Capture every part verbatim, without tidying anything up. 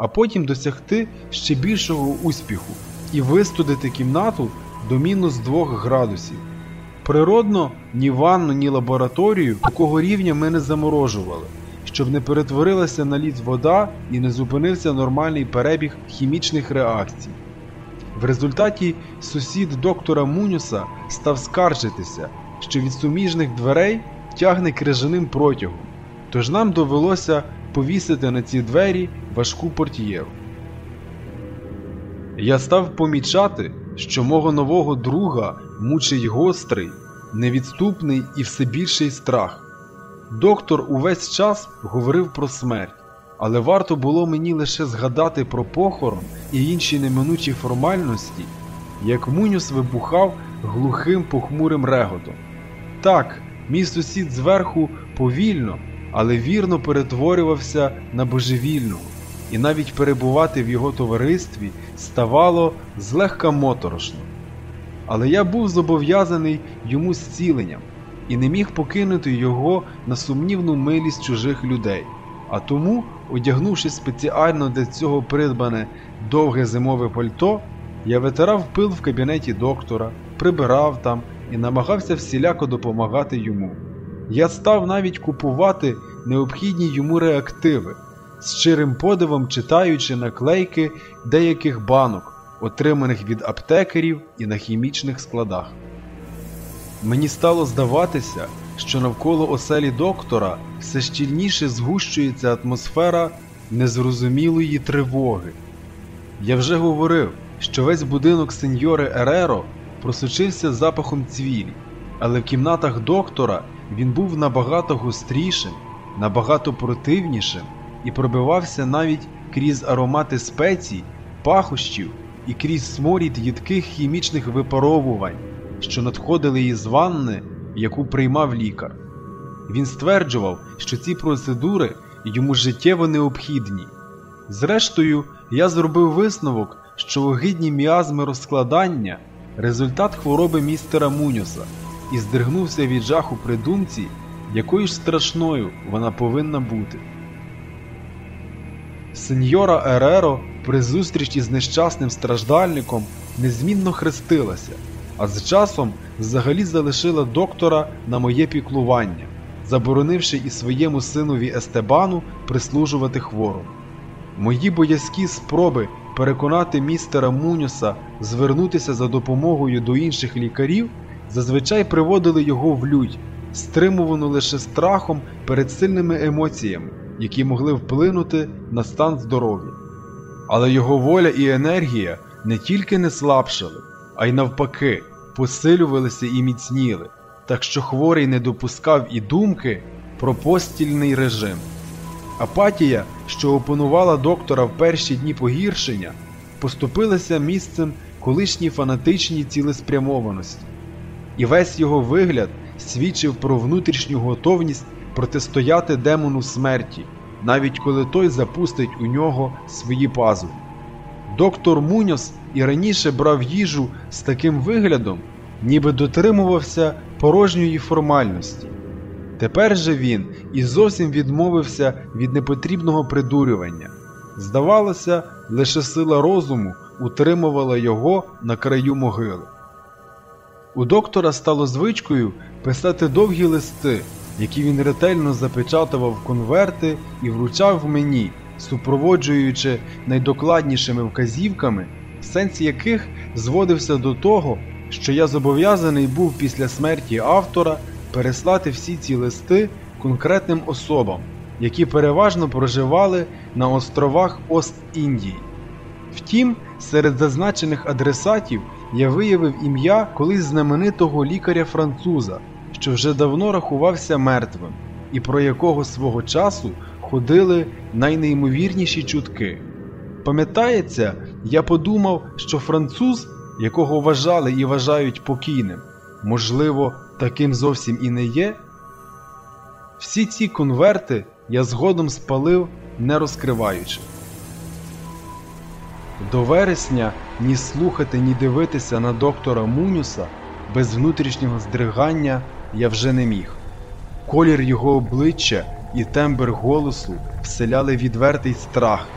а потім досягти ще більшого успіху і вистудити кімнату до мінус двох градусів. Природно, ні ванну, ні лабораторію такого рівня ми не заморожували, щоб не перетворилася на лід вода і не зупинився нормальний перебіг хімічних реакцій. В результаті сусід доктора Муньоса став скаржитися, що від суміжних дверей тягне крижаним протягом, тож нам довелося повісити на ці двері важку портьєру. Я став помічати, що мого нового друга мучить гострий, невідступний і все більший страх. Доктор увесь час говорив про смерть, але варто було мені лише згадати про похорон і інші неминучі формальності, як Муньос вибухав глухим похмурим реготом. Так, мій сусід зверху повільно, але вірно перетворювався на божевільного, і навіть перебувати в його товаристві ставало злегка моторошно. Але я був зобов'язаний йому зціленням і не міг покинути його на сумнівну милість чужих людей, а тому, одягнувши спеціально для цього придбане довге зимове пальто, я витирав пил в кабінеті доктора, прибирав там і намагався всіляко допомагати йому. Я став навіть купувати необхідні йому реактиви, з щирим подивом читаючи наклейки деяких банок, отриманих від аптекарів і на хімічних складах. Мені стало здаватися, що навколо оселі доктора все щільніше згущується атмосфера незрозумілої тривоги. Я вже говорив, що весь будинок сеньори Ереро просочився запахом цвілі, але в кімнатах доктора він був набагато гострішим, набагато противнішим і пробивався навіть крізь аромати спецій, пахощів і крізь сморід їдких хімічних випаровувань, що надходили із ванни, яку приймав лікар. Він стверджував, що ці процедури йому життєво необхідні. Зрештою, я зробив висновок, що огидні міазми розкладання – результат хвороби містера Муньоса, і здригнувся від жаху при думці, якою ж страшною вона повинна бути. Сеньора Ереро при зустрічі з нещасним страждальником незмінно хрестилася, а з часом взагалі залишила доктора на моє піклування, заборонивши і своєму синові Естебану прислужувати хворому. Мої боязкі спроби переконати містера Муньоса звернутися за допомогою до інших лікарів зазвичай приводили його в лють, стримувану лише страхом перед сильними емоціями, які могли вплинути на стан здоров'я. Але його воля і енергія не тільки не слабшали, а й навпаки, посилювалися і міцніли, так що хворий не допускав і думки про постільний режим. Апатія, що опанувала доктора в перші дні погіршення, поступилася місцем колишній фанатичній цілеспрямованості. І весь його вигляд свідчив про внутрішню готовність протистояти демону смерті, навіть коли той запустить у нього свої пазурі. Доктор Муньос і раніше брав їжу з таким виглядом, ніби дотримувався порожньої формальності. Тепер же він і зовсім відмовився від непотрібного придурювання. Здавалося, лише сила розуму утримувала його на краю могили. У доктора стало звичкою писати довгі листи, які він ретельно запечатував в конверти і вручав мені, супроводжуючи найдокладнішими вказівками, сенс яких зводився до того, що я зобов'язаний був після смерті автора переслати всі ці листи конкретним особам, які переважно проживали на островах Ост-Індії. Втім, серед зазначених адресатів я виявив ім'я колись знаменитого лікаря-француза, що вже давно рахувався мертвим, і про якого свого часу ходили найнеймовірніші чутки. Пам'ятається, я подумав, що француз, якого вважали і вважають покійним, можливо, таким зовсім і не є? Всі ці конверти я згодом спалив, не розкриваючи. До вересня ні слухати, ні дивитися на доктора Муньоса без внутрішнього здригання я вже не міг. Колір його обличчя і тембр голосу вселяли відвертий страх,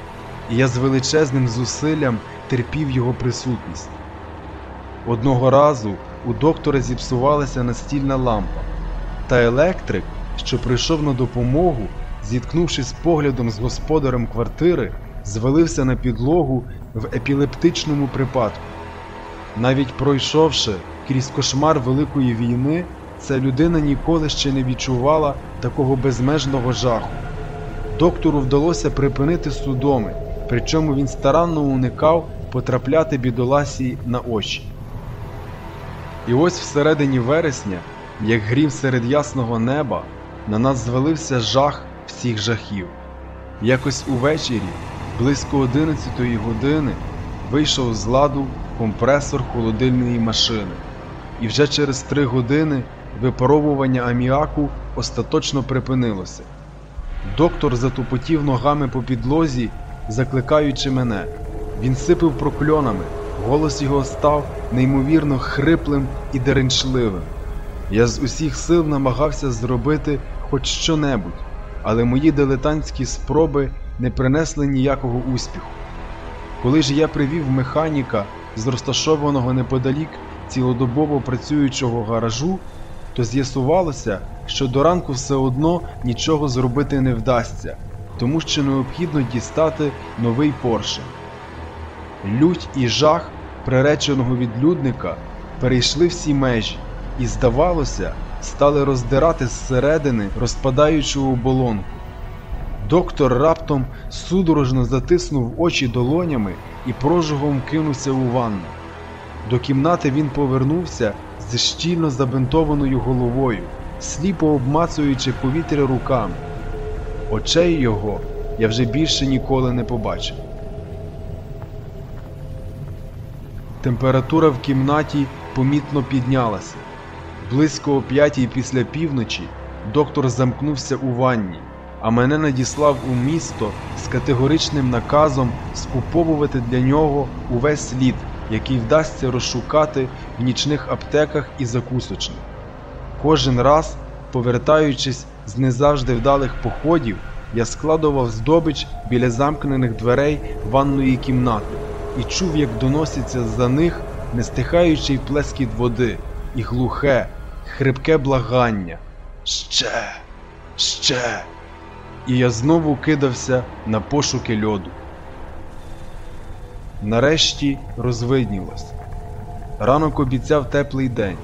і я з величезним зусиллям терпів його присутність. Одного разу у доктора зіпсувалася настільна лампа, та електрик, що прийшов на допомогу, зіткнувшись поглядом з господарем квартири, звалився на підлогу в епілептичному припадку. Навіть пройшовши крізь кошмар Великої війни, ця людина ніколи ще не відчувала такого безмежного жаху. Доктору вдалося припинити судоми, причому він старанно уникав потрапляти бідоласі на очі. І ось всередині вересня, як грім серед ясного неба, на нас звалився жах всіх жахів. Якось увечері, близько одинадцятої години, вийшов з ладу компресор холодильної машини. І вже через три години випаровування аміаку остаточно припинилося. Доктор затупотів ногами по підлозі, закликаючи мене. Він сипив прокльонами, голос його став неймовірно хриплим і деренчливим. Я з усіх сил намагався зробити хоч що-небудь, але мої дилетантські спроби не принесли ніякого успіху. Коли ж я привів механіка з розташованого неподалік цілодобово працюючого гаражу, то з'ясувалося, що до ранку все одно нічого зробити не вдасться, тому що необхідно дістати новий поршень. Лють і жах приреченого відлюдника перейшли всі межі і, здавалося, стали роздирати зсередини розпадаючу оболонку. Доктор раптом судорожно затиснув очі долонями і прожогом кинувся у ванну. До кімнати він повернувся з щільно забинтованою головою, сліпо обмацуючи повітря руками. Очей його я вже більше ніколи не побачив. Температура в кімнаті помітно піднялася. Близько о п'ятій після півночі доктор замкнувся у ванні, а мене надіслав у місто з категоричним наказом скуповувати для нього увесь лід, який вдасться розшукати в нічних аптеках і закусочних. Кожен раз, повертаючись з не завжди вдалих походів, я складував здобич біля замкнених дверей ванної кімнати і чув, як доноситься з-за них нестихаючий плескіт води і глухе, хрипке благання «Ще! Ще!». І я знову кидався на пошуки льоду. Нарешті розвиднілось. Ранок обіцяв теплий день.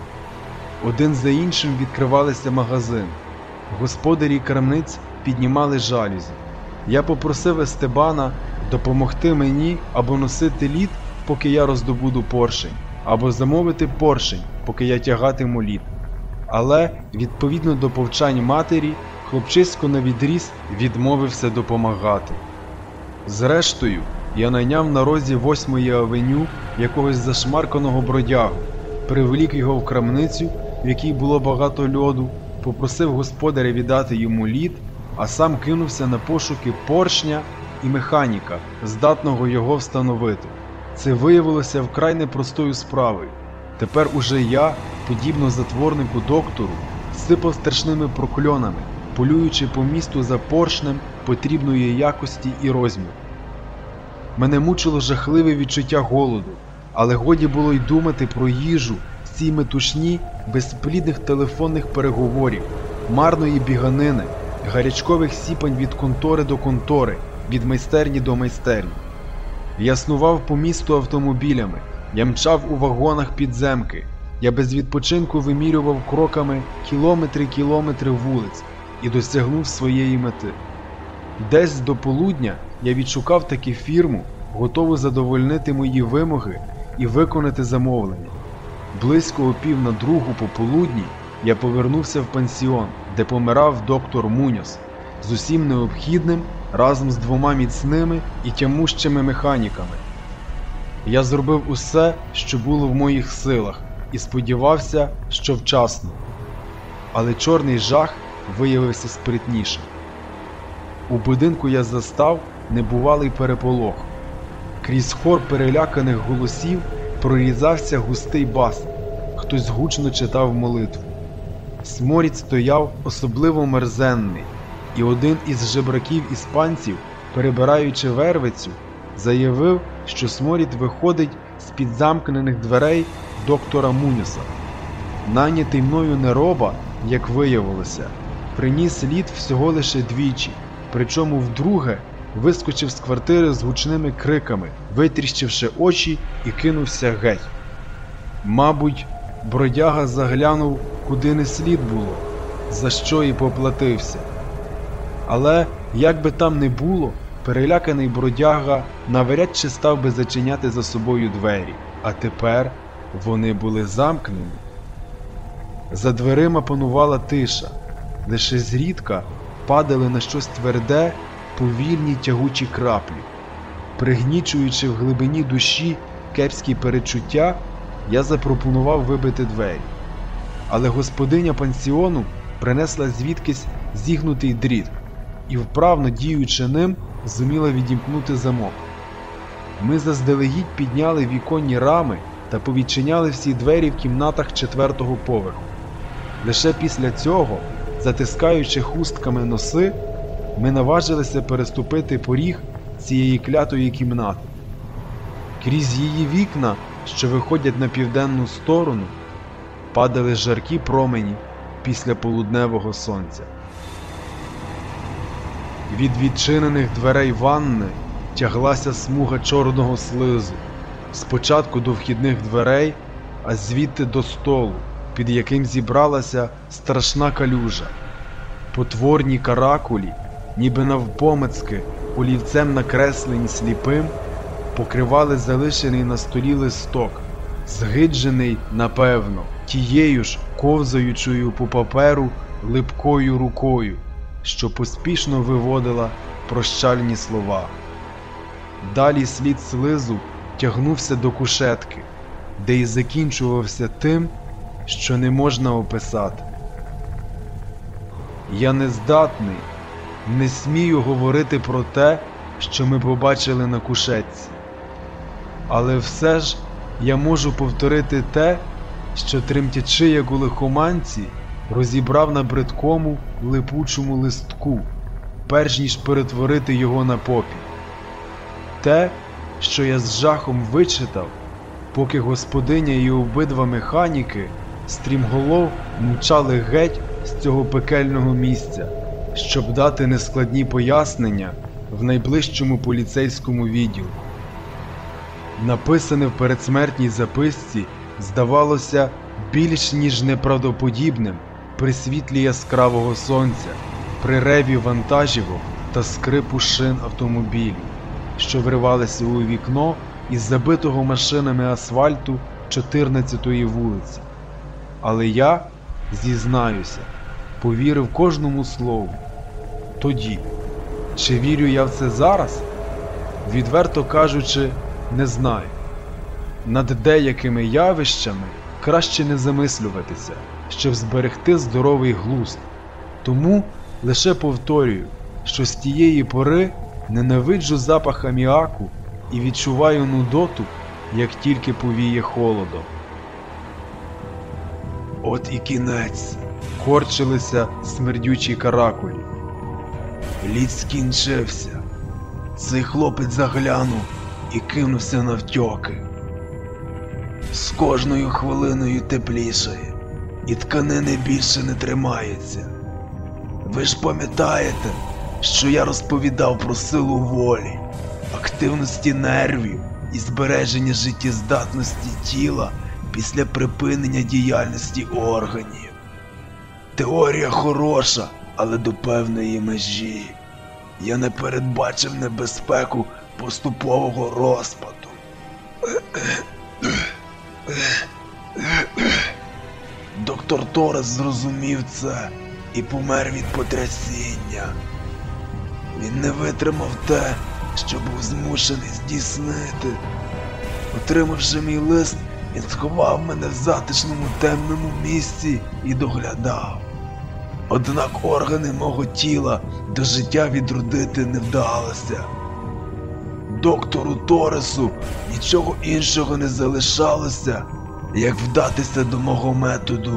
Один за іншим відкривалися магазини. Господарі крамниць піднімали жалюзі. Я попросив Естебана допомогти мені або носити лід, поки я роздобуду поршень, або замовити поршень, поки я тягатиму лід. Але, відповідно до повчань матері, хлопчисько навідріз відмовився допомагати. Зрештою, я найняв на розі восьмої авеню якогось зашмарканого бродягу, привелік його в крамницю, в якій було багато льоду, попросив господаря віддати йому лід, а сам кинувся на пошуки поршня і механіка, здатного його встановити. Це виявилося вкрай непростою справою. Тепер уже я, подібно затворнику доктору, сипав страшними прокльонами, полюючи по місту за поршнем потрібної якості і розміру. Мене мучило жахливе відчуття голоду, але годі було й думати про їжу в цій метушні безплідних телефонних переговорів, марної біганини, гарячкових сіпань від контори до контори, від майстерні до майстерні. Я снував по місту автомобілями, я мчав у вагонах підземки, я без відпочинку вимірював кроками кілометри-кілометри вулиць і досягнув своєї мети. Десь до полудня я відшукав таки фірму, готову задовольнити мої вимоги і виконати замовлення. Близько о пів на другу пополудні я повернувся в пансіон, де помирав доктор Муньос, з усім необхідним разом з двома міцними і тямущими механіками. Я зробив усе, що було в моїх силах, і сподівався, що вчасно. Але чорний жах виявився спритнішим. У будинку я застав небувалий переполох. Крізь хор переляканих голосів прорізався густий бас. Хтось гучно читав молитву. Сморід стояв особливо мерзенний, і один із жебраків-іспанців перебираючи вервицю, заявив, що сморід виходить з-під замкнених дверей доктора Муньоса. Найнятий мною нероба, як виявилося, приніс лід всього лише двічі, причому вдруге вискочив з квартири з гучними криками, витріщивши очі і кинувся геть. Мабуть, бродяга заглянув, куди не слід було, за що і поплатився. Але, як би там не було, переляканий бродяга навряд чи став би зачиняти за собою двері, а тепер вони були замкнені. За дверима панувала тиша, лише зрідка падали на щось тверде повільні тягучі краплі. Пригнічуючи в глибині душі кепські перечуття, я запропонував вибити двері. Але господиня пансіону принесла звідкись зігнутий дріт і, вправно діючи ним, зуміла відімкнути замок. Ми заздалегідь підняли віконні рами та повідчиняли всі двері в кімнатах четвертого поверху. Лише після цього, затискаючи хустками носи, ми наважилися переступити поріг цієї клятої кімнати. Крізь її вікна, що виходять на південну сторону, падали жаркі промені після полудневого сонця. Від відчинених дверей ванни тяглася смуга чорного слизу, спочатку до вхідних дверей, а звідти до столу, під яким зібралася страшна калюжа. Потворні каракулі, ніби навпомацьки, олівцем накреслені сліпим, покривали залишений на столі листок, згиджений, напевно, тією ж ковзаючою по паперу липкою рукою, що поспішно виводила прощальні слова. Далі слід слизу тягнувся до кушетки, де й закінчувався тим, що не можна описати. Я не здатний, не смію говорити про те, що ми побачили на кушетці. Але все ж я можу повторити те, що, тремтячи як у лихоманці, розібрав на бридкому липучому листку, перш ніж перетворити його на попіл. Те, що я з жахом вичитав, поки господиня і обидва механіки стрімголов мчали геть з цього пекельного місця, щоб дати нескладні пояснення в найближчому поліцейському відділку. Написане в передсмертній записці здавалося більш ніж неправдоподібним при світлі яскравого сонця, при реві вантажівок та скрипу шин автомобілів, що вривалися у вікно із забитого машинами асфальту чотирнадцятої вулиці. Але я, зізнаюся, повірив кожному слову. Тоді. Чи вірю я в це зараз? Відверто кажучи, не знаю. Над деякими явищами краще не замислюватися, щоб зберегти здоровий глузд. Тому лише повторюю, що з тієї пори ненавиджу запах аміаку і відчуваю нудоту, як тільки повіє холодом. От і кінець, корчилися смердючі каракулі. Лід скінчився. Цей хлопець заглянув і кинувся навтьоки. З кожною хвилиною теплішає, і тканини більше не тримаються. Ви ж пам'ятаєте, що я розповідав про силу волі, активності нервів і збереження життєздатності тіла після припинення діяльності органів. Теорія хороша, але до певної межі. Я не передбачив небезпеку поступового розпаду. Доктор Торес зрозумів це і помер від потрясіння. Він не витримав те, що був змушений здійснити. Отримавши мій лист, він сховав мене в затишному темному місці і доглядав. Однак органи мого тіла до життя відродити не вдалося. Доктору Торесу нічого іншого не залишалося, як вдатися до мого методу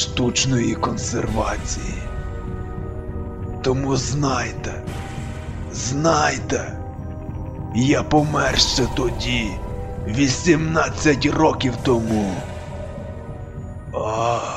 штучної консервації. Тому знайте, Знайте, я помер ще тоді, вісімнадцять років тому. А,